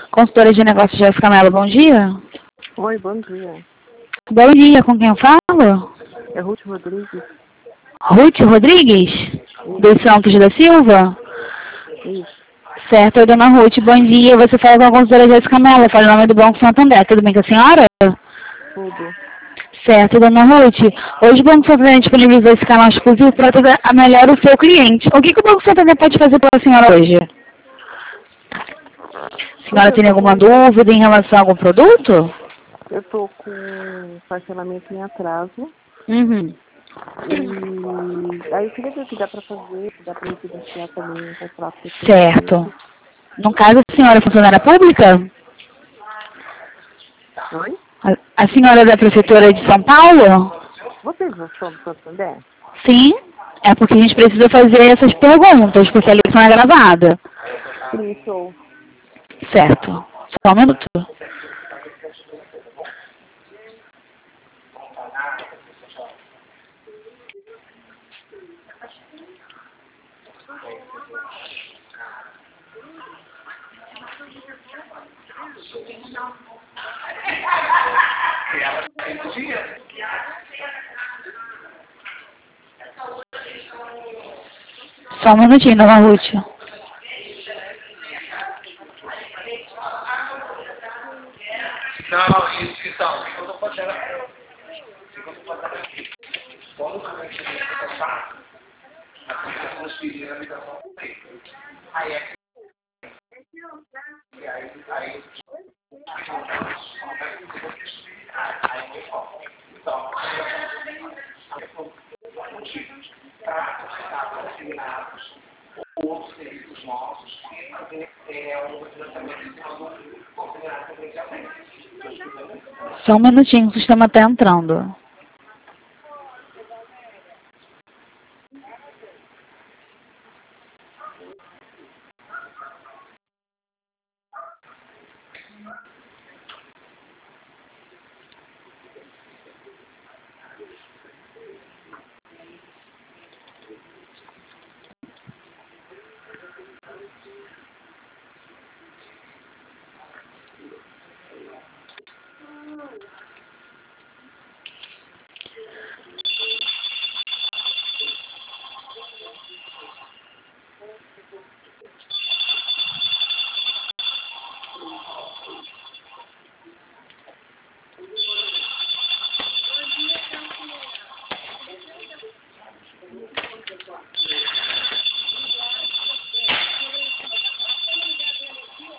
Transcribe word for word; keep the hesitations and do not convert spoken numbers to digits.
Consultora de negócios Jéssica Mello, bom dia. Oi, bom dia. Bom dia, com quem eu falo? É Ruth Rodrigues? Ruth Rodrigues? Dos Santos da Silva? Isso, Certo, oi, dona Ruth, bom dia. Você fala com a consultora Jéssica Mello, fala o nome do Banco Santander. Tudo bem com a senhora? tudo. Certo, dona Ruth. Hoje o Banco Santander disponibilizou esse canal exclusivo para atender a melhor o seu cliente. O que, que o Banco Santander pode fazer pela senhora hoje? A senhora Então, eu tem tô alguma com, dúvida em relação a algum produto? eu tô com parcelamento em atraso. Uhum. E aí eu queria ver o que dá pra fazer, se dá pra refinanciar também um contrato que eu tenho com Certo. ele. No caso, a senhora é funcionária pública? Oi? A, a senhora é da Prefeitura de São Paulo? Vocês não são do Santander? Sim. É porque a gente precisa fazer essas perguntas, porque a lição é gravada. Sim, sou. Certo. Só um minuto. Só um minutinho, dona Ruth. Não, isso, então, eu tô fazendo. Quando a gente começar a transferir a ligação, aí é que aí, aí, aí, então, para assimilados outros serviços nossos e fazer é, um financiamento em cima do considerado presencialmente. Só um minutinho, o sistema está entrando.